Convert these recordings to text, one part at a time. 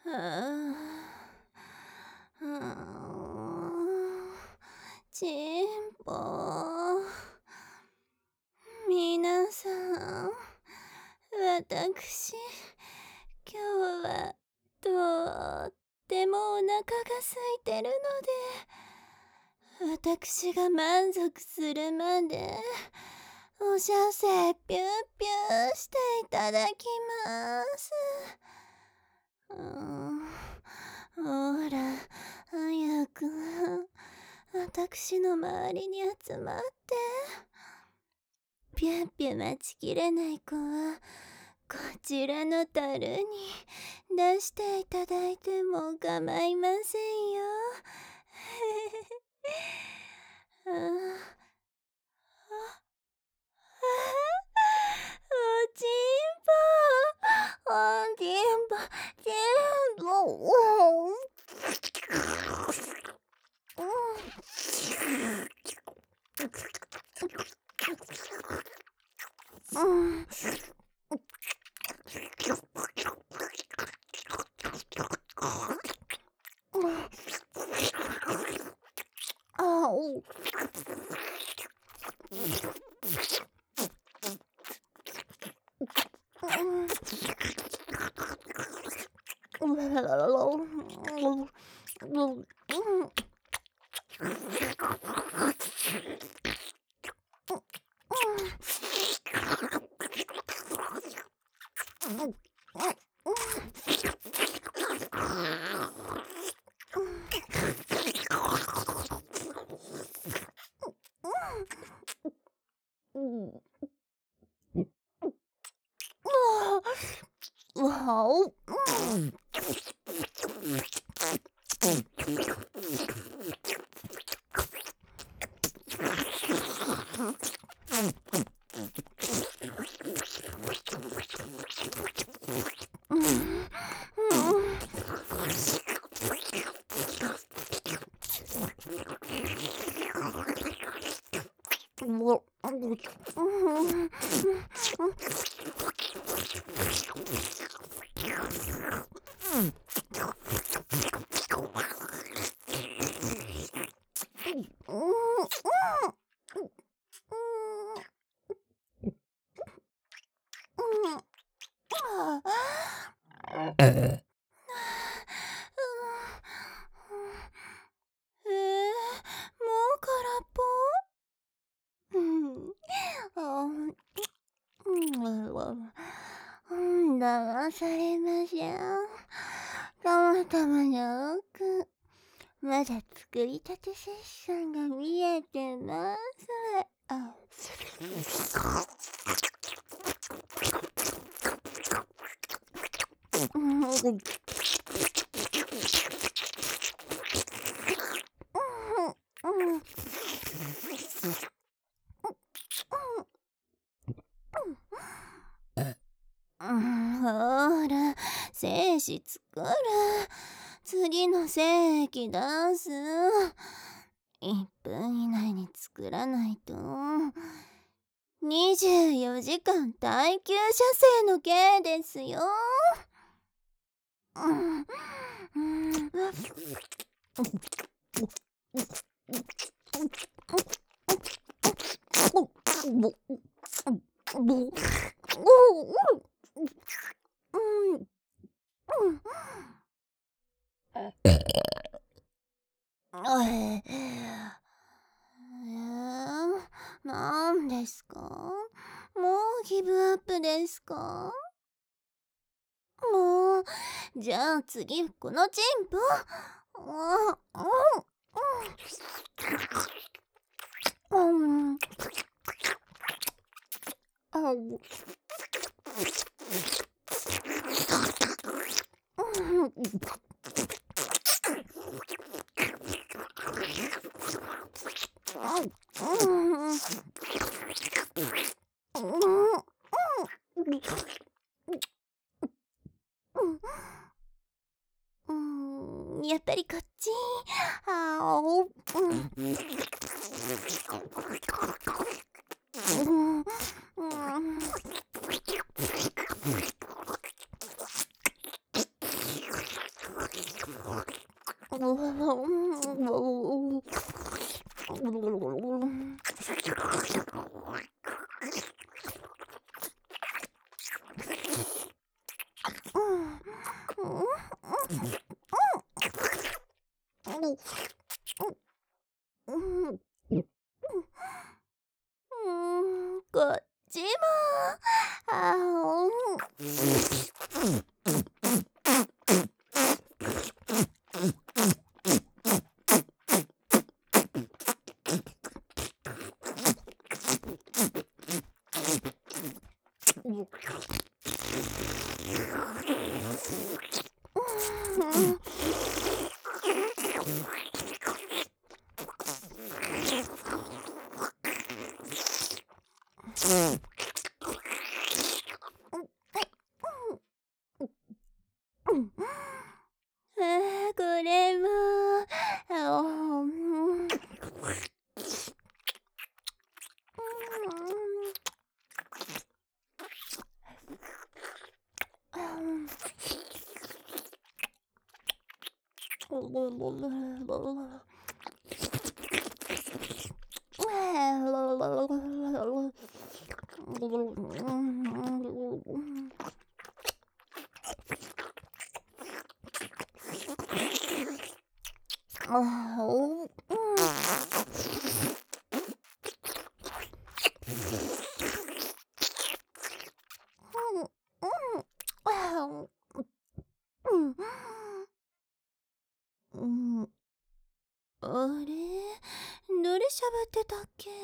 はあ、ちんぽ。みなさん、私、今日はとってもお腹が空いてるので、私が満足するまでおしゃせピューピューしていただきます。ほら、早く私の周りに集まって。ピュンピュン待ちきれない子はこちらの樽に出していただいても構いませんよ。ああおちんぽ、おちんぽ、ちんぽ。もう空っぽ。騙されません。たまたまよくまだ作りたてセッションが見えてます。ほら、精子作る。次の精液出す。1分以内に作らないと。24時間耐久射精の刑ですよ。なんですか？もうギブアップですか？もう、じゃあ次このチンポ。やっぱりこっち。 こっちも。あこれも。あれ、どれしゃべってたっけ。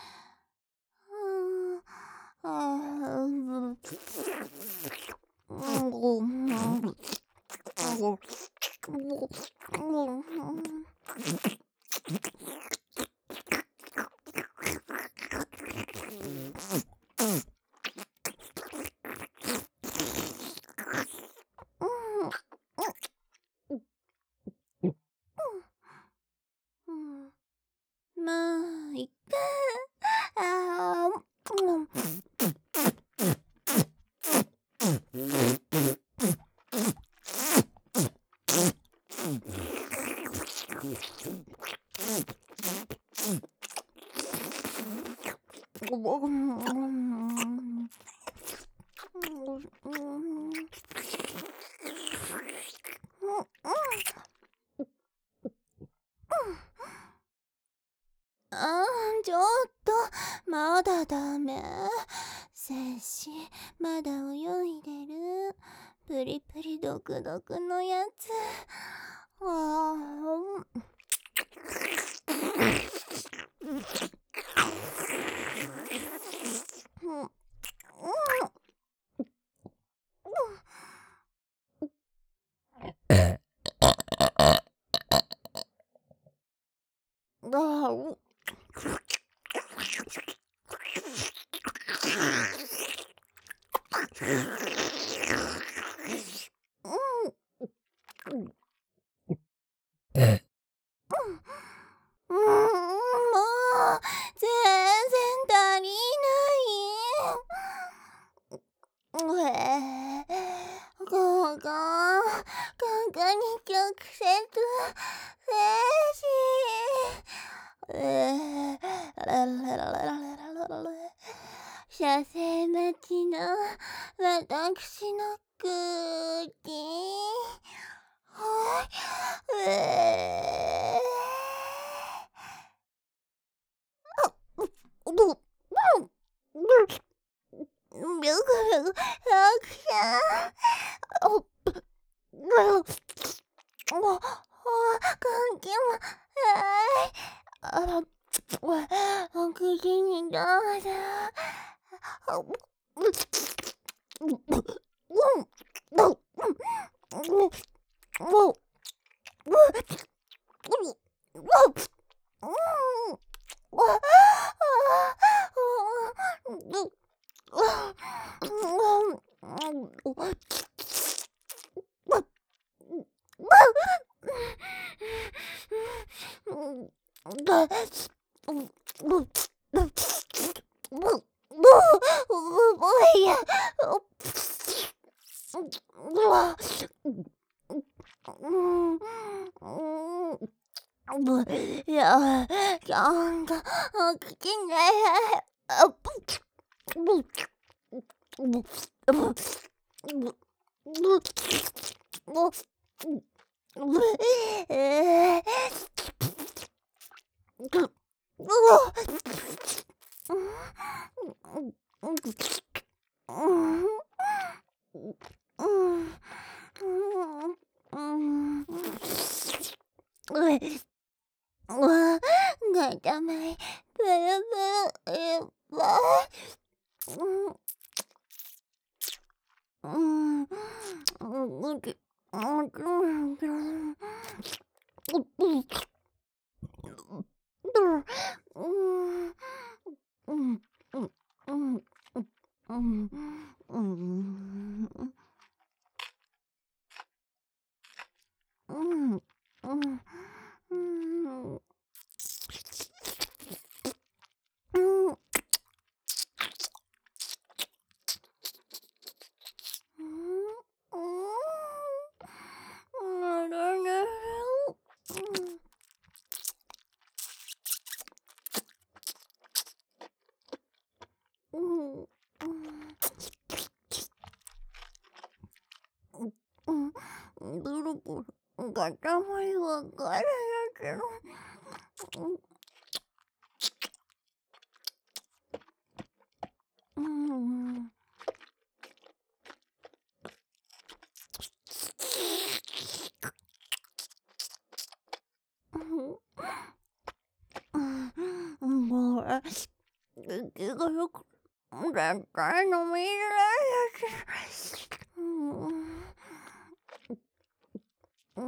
まあいっか。ちょっと、まだダメ。摂氏、まだ泳いでる。プリプリドクドクのやつ。もう、全然足りない。ここに直接、静止。射精待ちの私の空気。口にどうぞ。 いや、なんか、口が、あ、ぶ、ぶ、ぶ、ぶ、ぶ、ぶ、えぐ、うわ、うん、うん、うん、うん、うわ、がたまい、ブルブル、わ、うん、うん、うん、うん、ブルブル、がたまりはガラだけど。うん。もう、息がよく、絶対飲みづらいやつ。うん。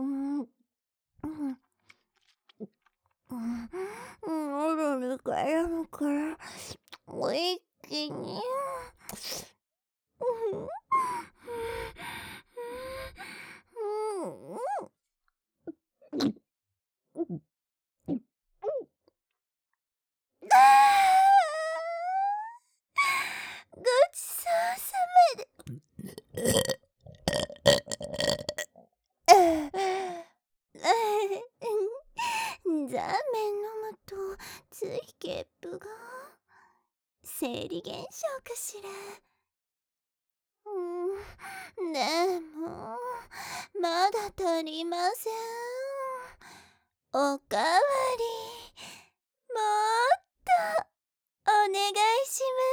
喉に絡むから、一気に。ごちそうさまで。ザーメン飲むとついゲップが。生理現象かしら。でもまだ足りません。おかわりもっとお願いします。